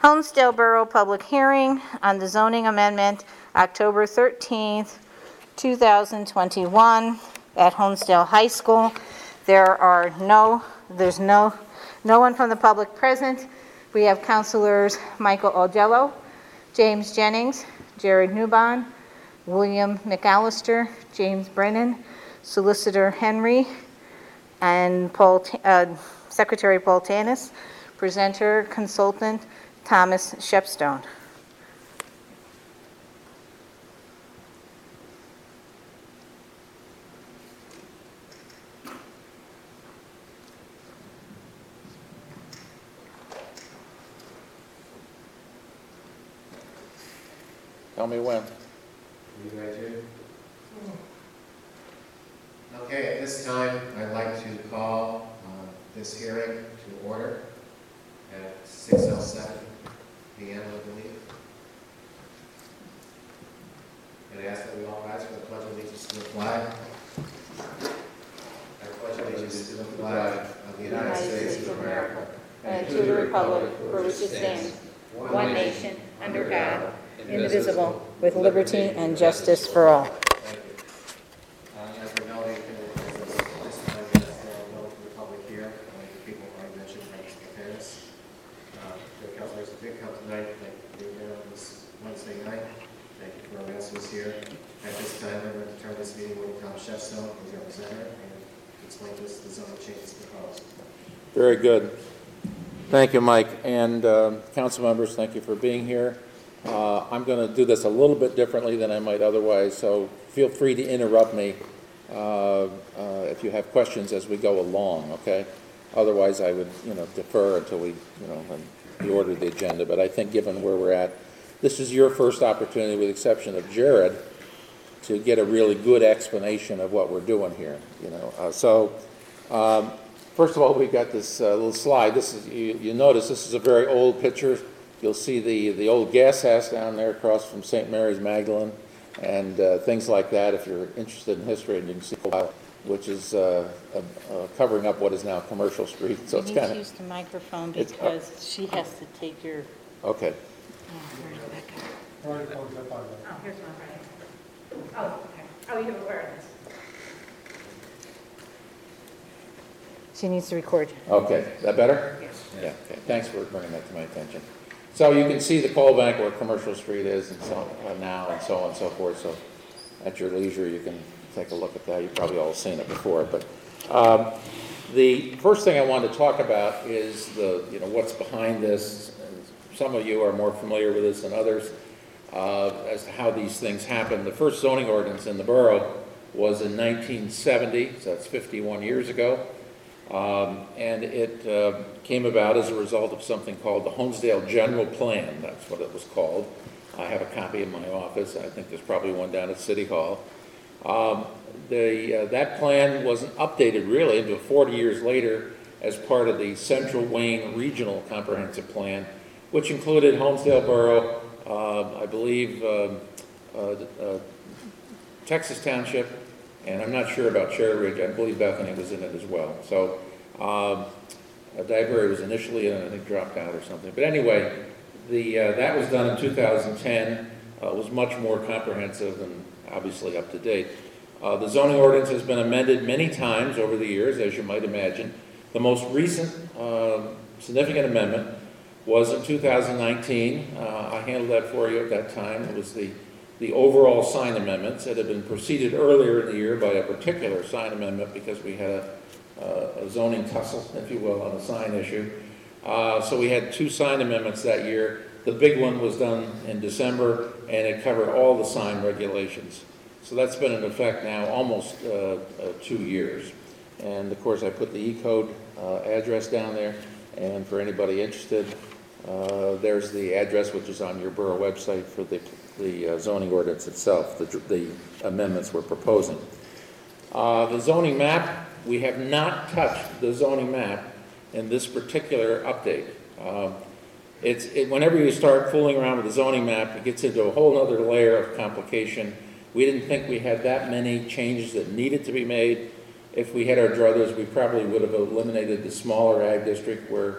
Honesdale Borough Public Hearing on the zoning amendment, October 13th, 2021 at Honesdale High School. There's no one from the public present. We have Councilors Michael Augello, James Jennings, Jared Newbon, William McAllister, James Brennan, Solicitor Henry, and Secretary Paul Tanis, presenter consultant Thomas Shepstone. Tell me when. You ready to? Okay, at this time, I'd like to call this hearing to order at 6:07 p.m., I believe. And I ask that we all rise for the Pledge of Allegiance to the flag. I pledge allegiance to the flag of the United States of America and to the republic for which it stands, one nation, under God, indivisible, with liberty and justice for all. Thank you. As we know, this time we have to the public here. People already mentioned Mr. Tanis. The councilors that did come tonight, thank you for being here on this Wednesday night. Thank you for our guests here. At this time, I'm going to turn this meeting over to Tom Shepstone, who's our presenter, and explain the zoning changes proposed. Very good. Thank you, Mike. And council members, thank you for being here. I'm going to do this a little bit differently than I might otherwise, so feel free to interrupt me if you have questions as we go along, okay? Otherwise, I would, defer until we, we order the agenda. But I think given where we're at, this is your first opportunity, with the exception of Jared, to get a really good explanation of what we're doing here, first of all, we've got this little slide. This is, you notice this is a very old picture. You'll see the old gas house down there across from St. Mary's Magdalene and things like that. If you're interested in history, and you can see which is covering up what is now Commercial Street. So it's kind of use the microphone because she has to take your. Okay. Oh, here's one right. Oh, okay. Oh, you have awareness. She needs to record. Okay, is that better? Yes. Yeah, okay. Thanks for bringing that to my attention. So you can see the coal bank where Commercial Street is and so now and so on and so forth. So at your leisure, you can take a look at that. You've probably all seen it before. But the first thing I want to talk about is what's behind this. Some of you are more familiar with this than others as to how these things happen. The first zoning ordinance in the borough was in 1970, so that's 51 years ago. And it came about as a result of something called the Honesdale General Plan. That's what it was called. I have a copy in my office. I think there's probably one down at City Hall. That plan wasn't updated really until 40 years later as part of the Central Wayne Regional Comprehensive Plan, which included Honesdale Borough, I believe Texas Township, and I'm not sure about Cherry Ridge. I believe Bethany was in it as well. So Dagbury was initially in it, I think dropped out or something. But anyway, that was done in 2010. It was much more comprehensive and obviously up to date. The zoning ordinance has been amended many times over the years, as you might imagine. The most recent significant amendment was in 2019. I handled that for you at that time. It was the overall sign amendments. It had been preceded earlier in the year by a particular sign amendment because we had a zoning tussle, if you will, on a sign issue. So we had two sign amendments that year. The big one was done in December, and it covered all the sign regulations. So that's been in effect now almost 2 years. And of course, I put the E-code address down there, and for anybody interested, there's the address which is on your borough website for the zoning ordinance itself, the amendments we're proposing. The zoning map, we have not touched the zoning map in this particular update. Whenever you start fooling around with the zoning map, it gets into a whole other layer of complication. We didn't think we had that many changes that needed to be made. If we had our druthers, we probably would have eliminated the smaller ag district where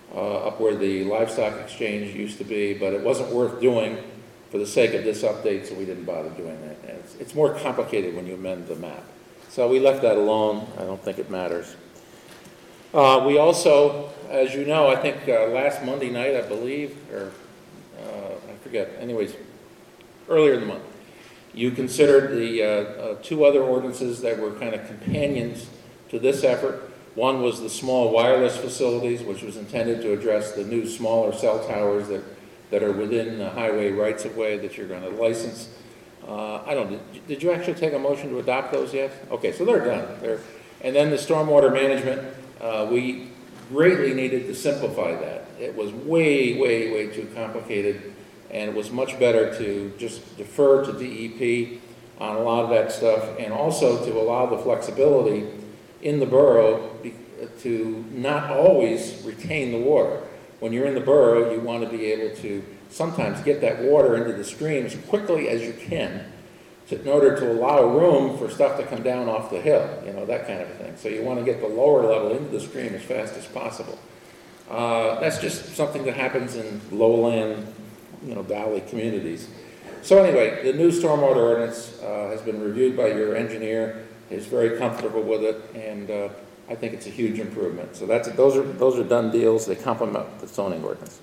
up where the livestock exchange used to be, but it wasn't worth doing for the sake of this update, so we didn't bother doing that. And it's more complicated when you amend the map. So we left that alone. I don't think it matters. We also, as you know, I think last Monday night, I believe, or I forget, anyways, earlier in the month, you considered the two other ordinances that were kind of companions to this effort. One was the small wireless facilities, which was intended to address the new smaller cell towers that are within the highway rights-of-way that you're going to license. Did you actually take a motion to adopt those yet? Okay, so they're done. And then the stormwater management, we greatly needed to simplify that. It was way, way, way too complicated, and it was much better to just defer to DEP on a lot of that stuff, and also to allow the flexibility in the borough to not always retain the water. When you're in the borough, you want to be able to sometimes get that water into the stream as quickly as you can in order to allow room for stuff to come down off the hill, you know, that kind of thing. So you want to get the lower level into the stream as fast as possible. That's just something that happens in lowland, you know, valley communities. So anyway, the new stormwater ordinance has been reviewed by your engineer, is very comfortable with it, and I think it's a huge improvement. So those are done deals. They complement the zoning ordinance.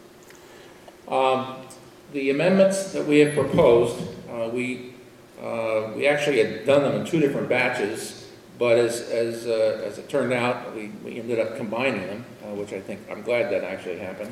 The amendments that we have proposed, we actually had done them in two different batches, but as it turned out, we ended up combining them, which I'm glad that actually happened.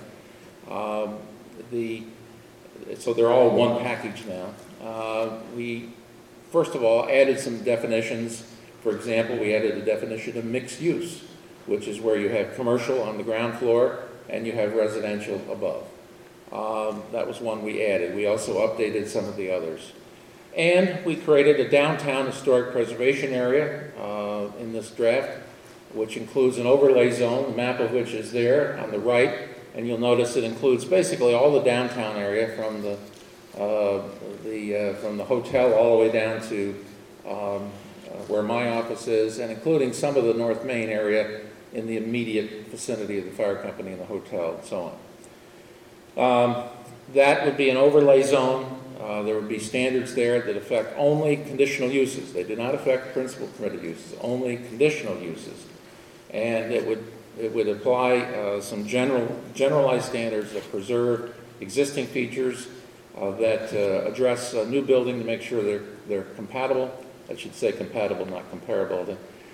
So they're all one package now. We, first of all, added some definitions. For example, we added a definition of mixed use, which is where you have commercial on the ground floor and you have residential above. That was one we added. We also updated some of the others. And we created a downtown historic preservation area in this draft, which includes an overlay zone, the map of which is there on the right. And you'll notice it includes basically all the downtown area from the hotel all the way down to where my office is, and including some of the North Main area in the immediate vicinity of the fire company and the hotel and so on. That would be an overlay zone. There would be standards there that affect only conditional uses. They do not affect principal permitted uses, only conditional uses. And it would apply some generalized standards that preserve existing features that address a new building to make sure they're compatible. I should say compatible, not comparable.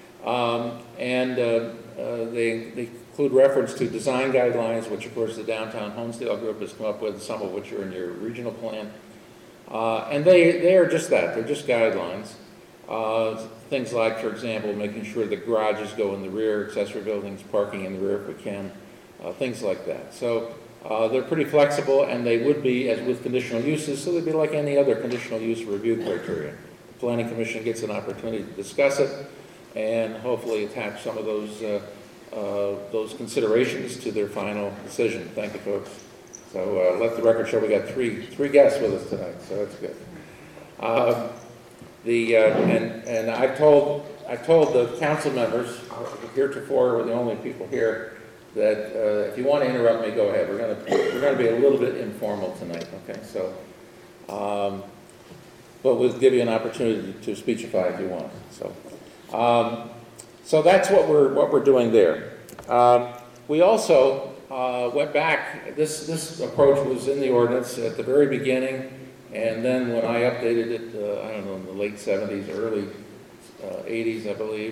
They include reference to design guidelines, which of course the Downtown Homestyle Group has come up with, some of which are in your regional plan. And they are just that, they're just guidelines. Things like, for example, making sure the garages go in the rear, accessory buildings, parking in the rear if we can, things like that. So they're pretty flexible, and they would be, as with conditional uses, so they'd be like any other conditional use review criteria. The Planning Commission gets an opportunity to discuss it and hopefully attach some of those considerations to their final decision. Thank you, folks. So let the record show we got three guests with us tonight, so that's good. And I've told the council members, heretofore we're the only people here, that if you want to interrupt me, go ahead. We're going to be a little bit informal tonight, okay? So, but we'll give you an opportunity to speechify if you want. So that's what we're doing there. We also went back. This approach was in the ordinance at the very beginning. And then when I updated it, I don't know, in the late 70s, early 80s, I believe.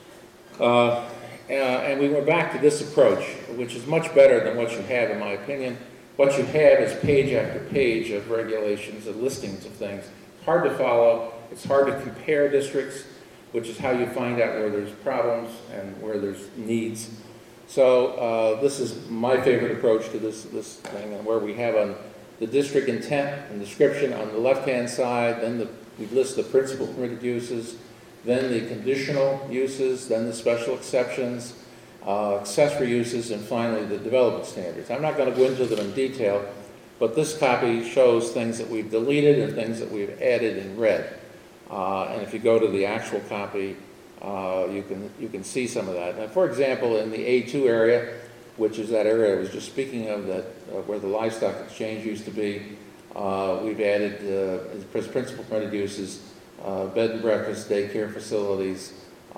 And we went back to this approach, which is much better than what you have, in my opinion. What you have is page after page of regulations and listings of things. It's hard to follow. It's hard to compare districts, which is how you find out where there's problems and where there's needs. So this is my favorite approach to this thing, and where we have the district intent and description on the left-hand side, then we list the principal permitted uses, then the conditional uses, then the special exceptions, accessory uses, and finally the development standards. I'm not going to go into them in detail, but this copy shows things that we've deleted and things that we've added in red. And if you go to the actual copy, you can see some of that. Now, for example, in the A2 area, which is that area I was just speaking of, that where the livestock exchange used to be. We've added, as principal permitted uses, bed and breakfast, daycare facilities,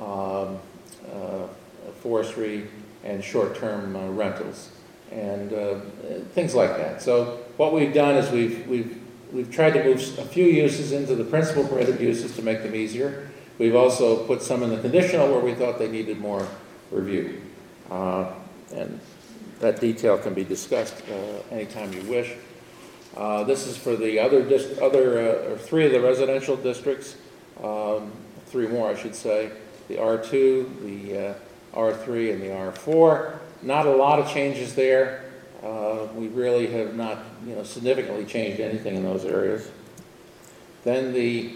forestry, and short-term rentals, and things like that. So what we've done is we've tried to move a few uses into the principal permitted uses to make them easier. We've also put some in the conditional where we thought they needed more review. And that detail can be discussed anytime you wish. This is for the other three of the residential districts, three more I should say, the R2, the R3, and the R4. Not a lot of changes there. We really have not, significantly changed anything in those areas. Then the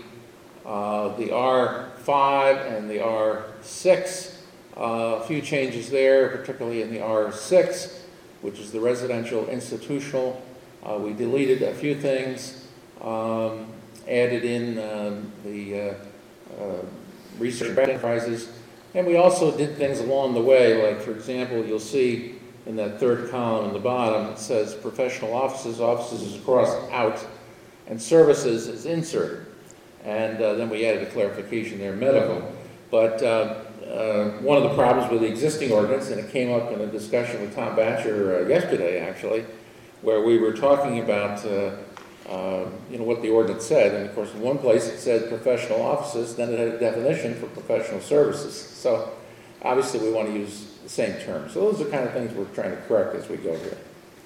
R5 and the R6, a few changes there, particularly in the R6, which is the residential institutional. We deleted a few things, added in the research enterprises, and we also did things along the way, like, for example, you'll see in that third column in the bottom, it says professional offices, offices is crossed out, and services is inserted. And then we added a clarification there, medical. But one of the problems with the existing ordinance, and it came up in a discussion with Tom Batcher yesterday, actually, where we were talking about what the ordinance said. And of course, in one place it said professional offices, then it had a definition for professional services. So obviously we want to use the same term. So those are the kind of things we're trying to correct as we go here.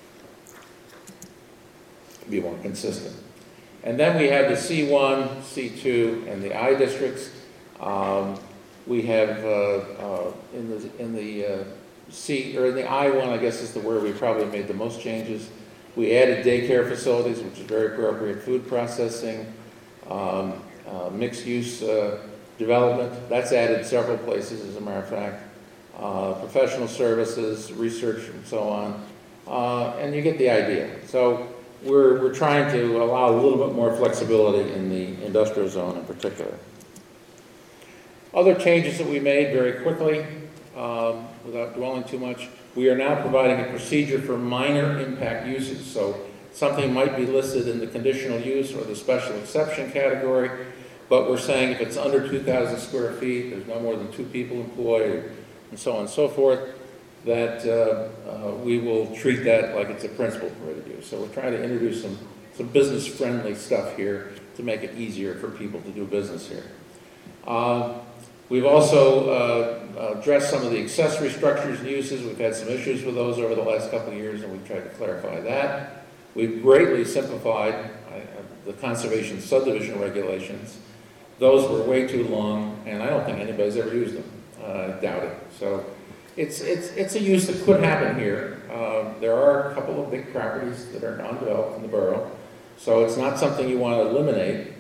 Be more consistent. And then we have the C1, C2, and the I districts. We have in the C, or in the I1, I guess is the word we probably made the most changes. We added daycare facilities, which is very appropriate, food processing, mixed-use development. That's added several places, as a matter of fact. Professional services, research, and so on. And you get the idea. So we're trying to allow a little bit more flexibility in the industrial zone in particular. Other changes that we made very quickly, without dwelling too much, we are now providing a procedure for minor impact uses. So something might be listed in the conditional use or the special exception category, but we're saying if it's under 2,000 square feet, there's no more than 2 people employed, and so on and so forth, that we will treat that like it's a principal permitted use. So we're trying to introduce some business-friendly stuff here to make it easier for people to do business here. We've also addressed some of the accessory structures and uses. We've had some issues with those over the last couple of years, and we've tried to clarify that. We've greatly simplified the conservation subdivision regulations. Those were way too long, and I don't think anybody's ever used them. I doubt it. So it's a use that could happen here. There are a couple of big properties that are undeveloped in the borough, so it's not something you want to eliminate,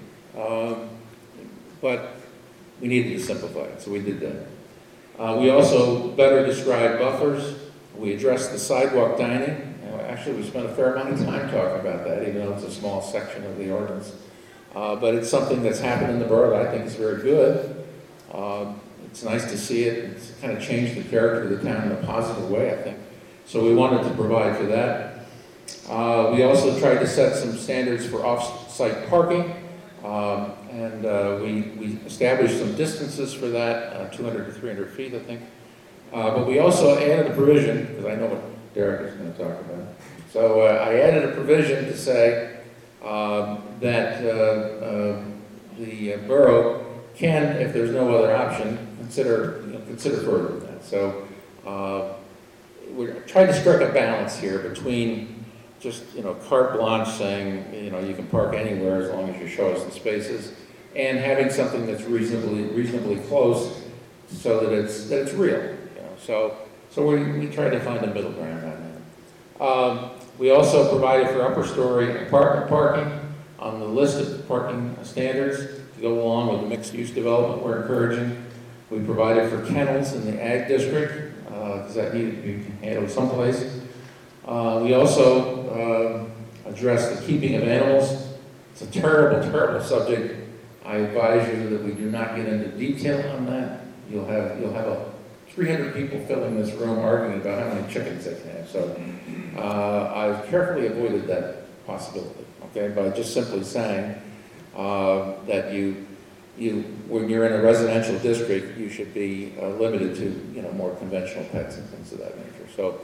but we needed to simplify it, so we did that. We also better described buffers. We addressed the sidewalk dining. Actually, we spent a fair amount of time talking about that, even though it's a small section of the ordinance. But it's something that's happened in the borough that I think is very good. It's nice to see it. It's kind of changed the character of the town in a positive way, I think. So we wanted to provide for that. We also tried to set some standards for off-site parking. And we established some distances for that, 200 to 300 feet, I think. But we also added a provision, because I know what Derek is going to talk about. So I added a provision to say that the borough can, if there's no other option, consider further than that. So we're trying to strike a balance here between just, carte blanche saying, you can park anywhere as long as you show us the spaces, and having something that's reasonably close so that it's real. So we try to find a middle ground on that. We also provided for upper story apartment parking on the list of parking standards to go along with the mixed use development we're encouraging. We provided for kennels in the ag district because that needed to be handled someplace. We also address the keeping of animals. It's a terrible, terrible subject. I advise you that we do not get into detail on that. You'll have a 300 people filling this room arguing about how many chickens they can have. So I carefully avoided that possibility, okay, by just simply saying that when you're in a residential district, you should be limited to, more conventional pets and things of that nature. So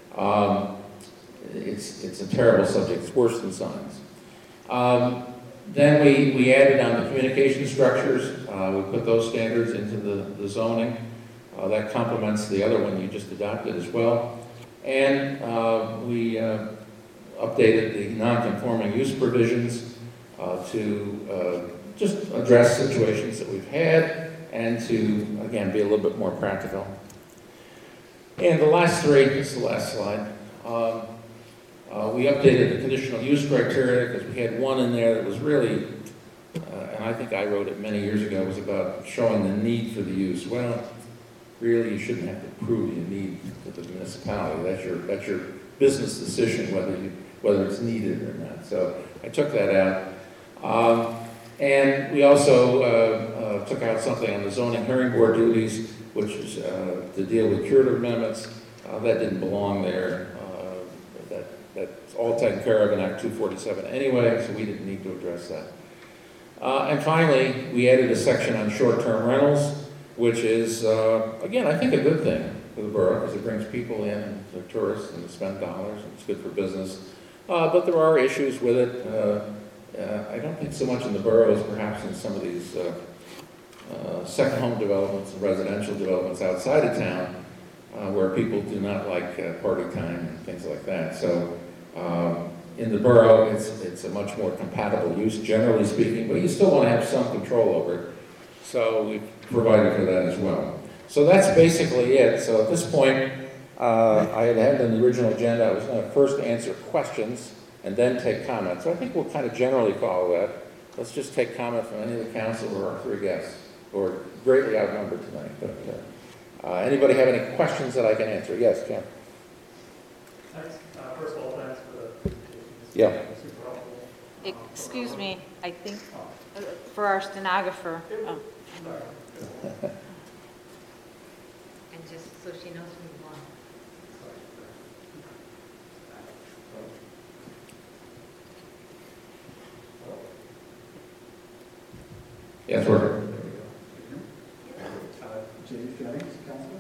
it's a terrible subject. It's worse than signs. Then we added on the communication structures. We put those standards into the zoning. That complements the other one you just adopted as well. And we updated the non-conforming use provisions to just address situations that we've had and to, again, be a little bit more practical. And the last three, this is the last slide. We updated the conditional use criteria because we had one in there that was really, and I think I wrote it many years ago, was about showing the need for the use. Well, really, you shouldn't have to prove you need to the municipality. That's your business decision whether it's needed or not. So I took that out. And we also took out something on the zoning hearing board duties, which is to deal with curative amendments. That didn't belong there. That's all taken care of in Act 247 anyway, so we didn't need to address that. And finally, we added a section on short-term rentals, which is, again, I think a good thing for the borough because it brings people in, and they're tourists, and they spend dollars, and it's good for business. But there are issues with it. I don't think so much in the borough as perhaps in some of these second home developments and residential developments outside of town where people do not like party time and things like that. So in the borough, it's a much more compatible use, generally speaking, but you still want to have some control over it. So we provided for that as well. So that's basically it. So at this point, I had in the original agenda, I was going to first answer questions and then take comments. So I think we'll kind of generally follow that. Let's just take comment from any of the council or our three guests, who are greatly outnumbered tonight. But anybody have any questions that I can answer? Yes, Jim. Thanks. First of all, thanks for the Yeah. super helpful. Excuse me, I think for our stenographer. Oh. And just so she knows who you are. Yes, sir. James Jennings, Councilor.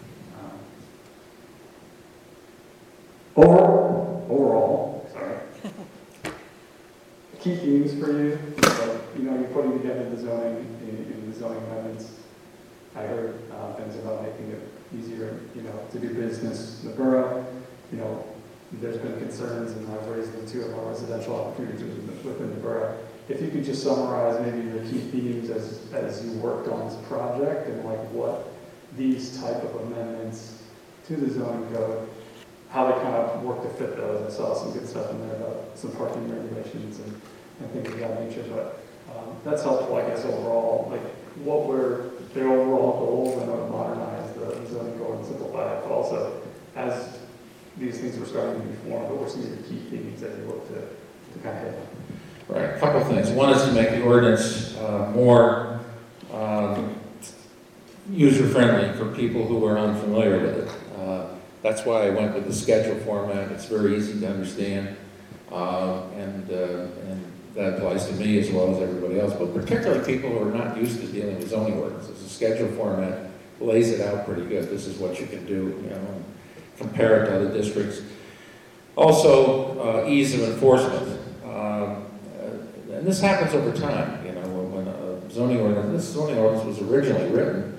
Overall, key themes for you. You're putting together the zoning in the zoning amendments. I heard things about making it easier, to do business in the borough. There's been concerns, and I've raised them too, about residential opportunities within the borough. If you could just summarize maybe your key themes as you worked on this project and what these type of amendments to the zoning code, how they kind of work to fit those. I saw some good stuff in there about some parking regulations and things of that nature, but that's helpful, I guess, overall. What were their overall goals? I know to modernize the zoning code and simplify it, but also as these things were starting to be formed, what were some of your key themes that you looked to kind of hit on? Right, a couple of things. One is to make the ordinance more user-friendly for people who are unfamiliar with it. That's why I went with the schedule format. It's very easy to understand, and that applies to me as well as everybody else, but particularly people who are not used to dealing with zoning ordinances. The schedule format lays it out pretty good. This is what you can do, and compare it to other districts. Also, ease of enforcement. And this happens over time, when a zoning ordinance, this zoning ordinance was originally written,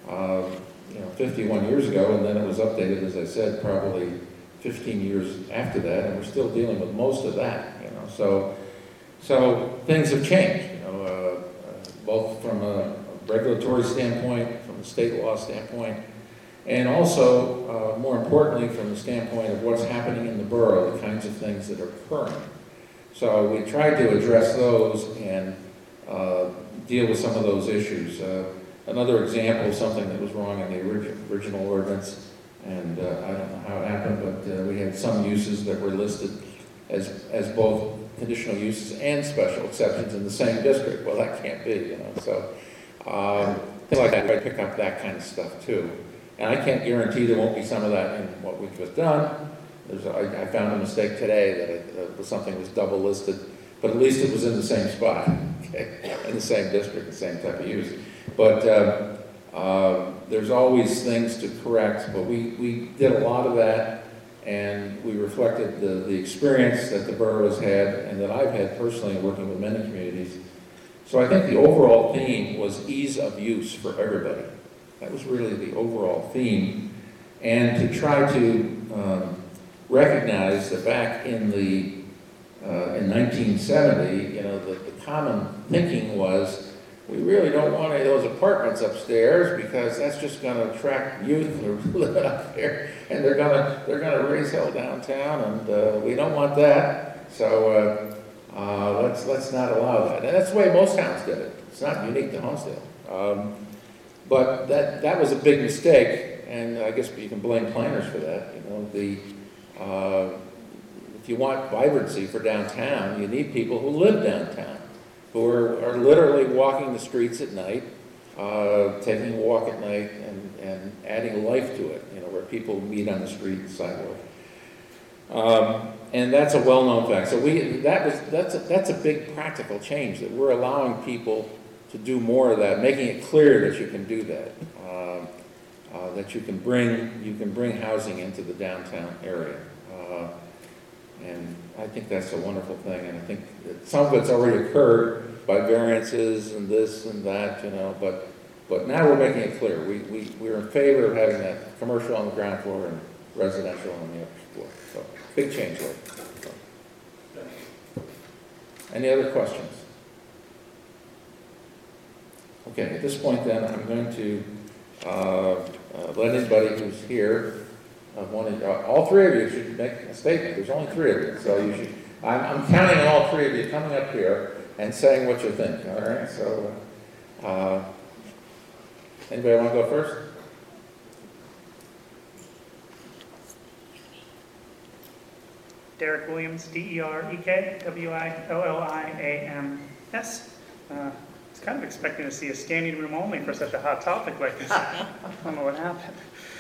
51 years ago, and then it was updated, as I said, probably 15 years after that, and we're still dealing with most of that, So things have changed, both from a regulatory standpoint, from a state law standpoint, and also, more importantly, from the standpoint of what's happening in the borough, the kinds of things that are occurring. So we tried to address those and deal with some of those issues. Another example of something that was wrong in the original ordinance, and I don't know how it happened, but we had some uses that were listed as both conditional uses and special exceptions in the same district. Well, that can't be, So things like that, I pick up that kind of stuff too. And I can't guarantee there won't be some of that in what we've just done. I found a mistake today that something was double listed, but at least it was in the same spot, okay, in the same district, the same type of use. But there's always things to correct, but we did a lot of that, and we reflected the experience that the borough has had and that I've had personally working with many communities. So I think the overall theme was ease of use for everybody. That was really the overall theme. And to try to recognize that back in 1970, you know, the common thinking was, we really don't want any of those apartments upstairs because that's just going to attract youth who live up there, and they're going to raise hell downtown, and we don't want that. So let's not allow that. And that's the way most towns did it. It's not unique to Honesdale. But that was a big mistake, and I guess you can blame planners for that. You know, if you want vibrancy for downtown, you need people who live downtown, who are literally walking the streets at night, taking a walk at night, and adding life to it, you know, where people meet on the street and sidewalk. And that's a well-known fact. So that's a big practical change, that we're allowing people to do more of that, making it clear that you can do that, that you can bring housing into the downtown area. And I think that's a wonderful thing, and I think that some of it's already occurred by variances and this and that, you know, but now we're making it clear. We're in favor of having that commercial on the ground floor and residential on the upper floor. So, big change there. So. Any other questions? Okay, at this point then, I'm going to let anybody who's here, all three of you should make a statement. There's only three of you, so you should. I'm counting on all three of you coming up here and saying what you think. All right. So, anybody want to go first? Derek Williams, DEREK WILLIAMS. It's kind of expecting to see a standing room only for such a hot topic like this. I don't know what happened.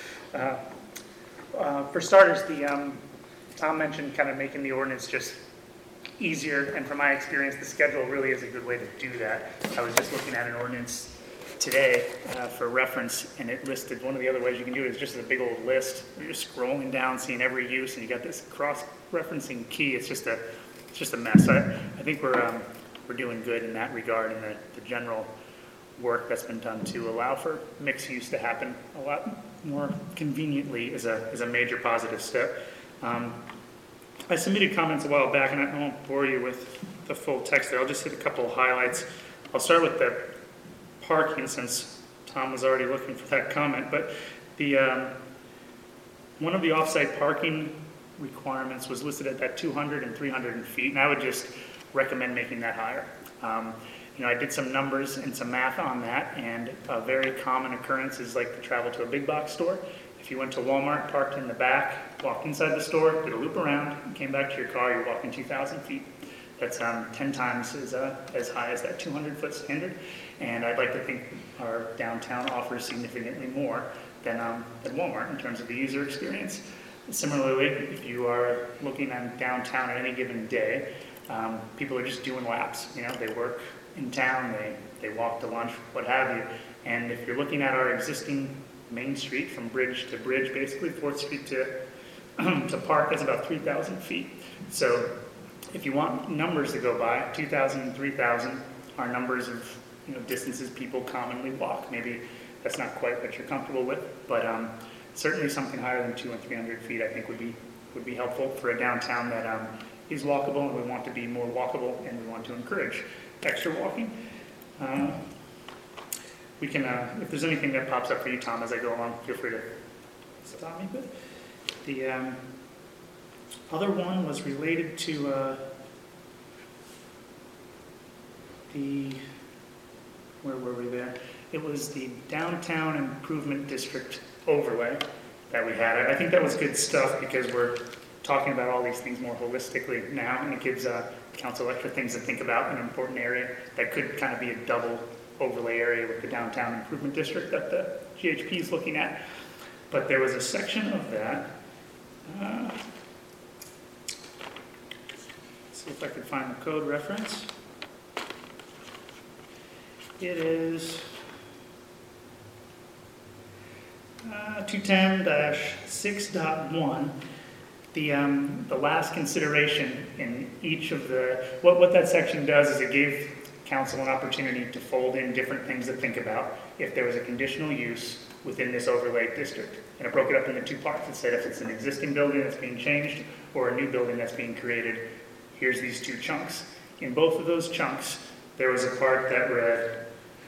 For starters, Tom mentioned kind of making the ordinance just easier, and from my experience, the schedule really is a good way to do that. I was just looking at an ordinance today for reference, and it listed one of the other ways you can do it is just a big old list. You're just scrolling down, seeing every use, and you got this cross-referencing key. It's just a mess. I think we're doing good in that regard, and the general work that's been done to allow for mixed use to happen a lot more conveniently is a major positive step. I submitted comments a while back, and I won't bore you with the full text there. I'll just hit a couple of highlights. I'll start with the parking, since Tom was already looking for that comment, but one of the off-site parking requirements was listed at that 200 and 300 feet, and I would just recommend making that higher. You know, I did some numbers and some math on that, and a very common occurrence is like to travel to a big box store. If you went to Walmart, parked in the back, walked inside the store, did a loop around, and came back to your car, you're walking 2,000 feet. That's 10 times as high as that 200-foot standard, and I'd like to think our downtown offers significantly more than Walmart in terms of the user experience. Similarly, if you are looking at downtown at any given day, people are just doing laps. You know, they work in town, they walk to lunch, what have you. And if you're looking at our existing main street from bridge to bridge, basically 4th Street to Park, that's about 3,000 feet. So if you want numbers to go by, 2,000 and 3,000 are numbers of, you know, distances people commonly walk. Maybe that's not quite what you're comfortable with, but certainly something higher than 200 and 300 feet I think would be helpful for a downtown that is walkable, and we want to be more walkable, and we want to encourage extra walking. We can, if there's anything that pops up for you, Tom, as I go along, feel free to stop me. But the other one was related to where were we there? It was the Downtown Improvement District overlay that we had. I think that was good stuff because we're talking about all these things more holistically now, and it gives council extra things to think about in an important area that could kind of be a double overlay area with the Downtown Improvement District that the GHP is looking at. But there was a section of that, see if I can find the code reference. It is 210-6.1. The last consideration in each of the, what that section does is it gave council an opportunity to fold in different things to think about if there was a conditional use within this overlay district. And it broke it up into two parts. It said if it's an existing building that's being changed or a new building that's being created, here's these two chunks. In both of those chunks, there was a part that read,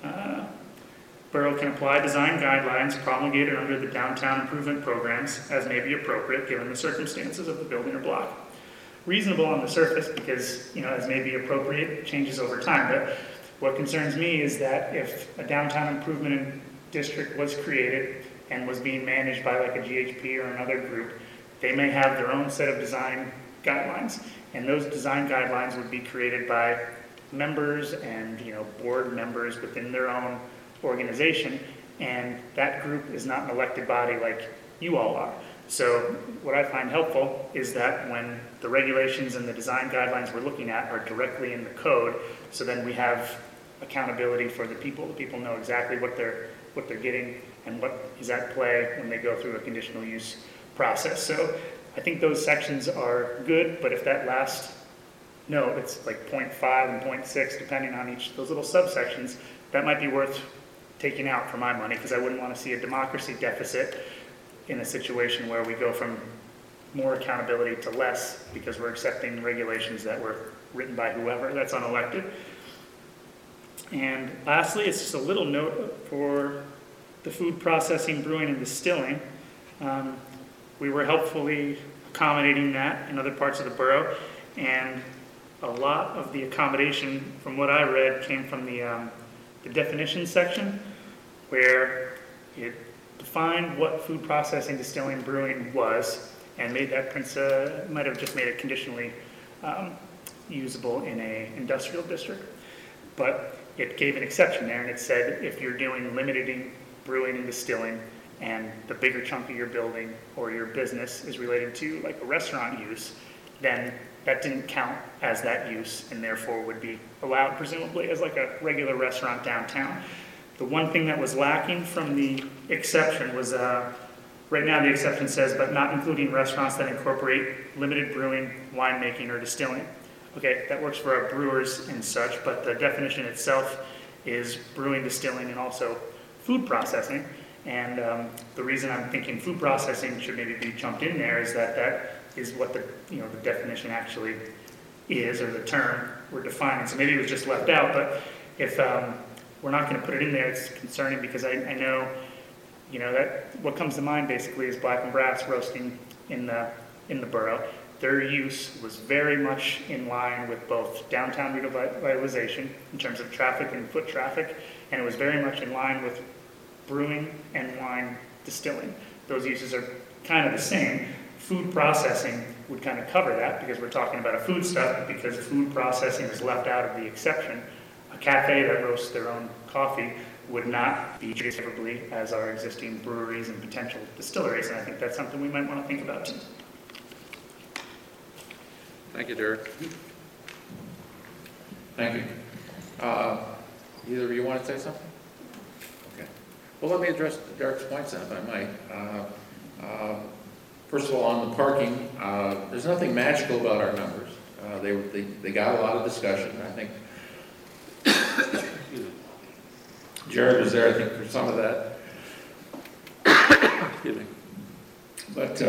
Borough can apply design guidelines promulgated under the downtown improvement programs as may be appropriate given the circumstances of the building or block. Reasonable on the surface because, as may be appropriate, it changes over time. But what concerns me is that if a downtown improvement district was created and was being managed by like a GHP or another group, they may have their own set of design guidelines. And those design guidelines would be created by members and, board members within their own organization, and that group is not an elected body like you all are. So what I find helpful is that when the regulations and the design guidelines we're looking at are directly in the code, so then we have accountability for the people know exactly what they're getting and what is at play when they go through a conditional use process. So I think those sections are good, but if that last note, it's like 0.5 and 0.6 depending on each of those little subsections, that might be worth taking out for my money, because I wouldn't want to see a democracy deficit in a situation where we go from more accountability to less because we're accepting regulations that were written by whoever that's unelected. And lastly, it's just a little note for the food processing, brewing, and distilling. We were helpfully accommodating that in other parts of the borough, and a lot of the accommodation, from what I read, came from the definition section, where it defined what food processing, distilling, brewing was, and made that might have just made it conditionally usable in an industrial district. But it gave an exception there, and it said if you're doing limited brewing and distilling, and the bigger chunk of your building or your business is related to like a restaurant use, then that didn't count as that use, and therefore would be allowed presumably as like a regular restaurant downtown. The one thing that was lacking from the exception was, right now the exception says, but not including restaurants that incorporate limited brewing, winemaking, or distilling. Okay, that works for our brewers and such, but the definition itself is brewing, distilling, and also food processing. And the reason I'm thinking food processing should maybe be jumped in there is that is what the definition actually is, or the term we're defining. So maybe it was just left out, but if we're not going to put it in there, it's concerning because I know, that what comes to mind basically is Black and Brass roasting in the borough. Their use was very much in line with both downtown revitalization in terms of traffic and foot traffic, and it was very much in line with brewing and wine distilling. Those uses are kind of the same. Food processing would kind of cover that because we're talking about a food stuff, but because food processing is left out of the exception, a cafe that roasts their own coffee would not be treated favorably as our existing breweries and potential distilleries, and I think that's something we might want to think about too. Thank you, Derek. Thank you. Either of you want to say something? Okay. Well, let me address Derek's points then, if I might. First of all, on the parking, there's nothing magical about our numbers. They got a lot of discussion. I think Jared was there, I think, for some of that. Excuse me. But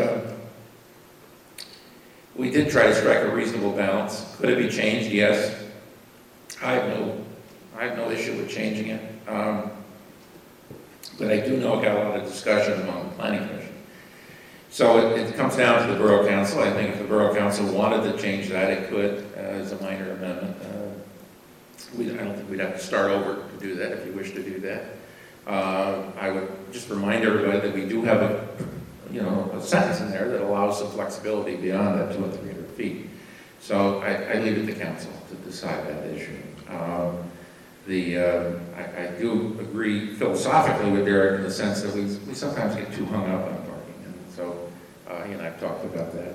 we did try to strike a reasonable balance. Could it be changed? Yes. I have no issue with changing it. But I do know it got a lot of discussion among the planning commission. So it comes down to the Borough Council. I think if the Borough Council wanted to change that, it could as a minor amendment. I don't think we'd have to start over to do that if you wish to do that. I would just remind everybody that we do have a sentence in there that allows some flexibility beyond that 200 or 300 feet. So I leave it to council to decide that issue. I do agree philosophically with Derek in the sense that we sometimes get too hung up on He and I have talked about that.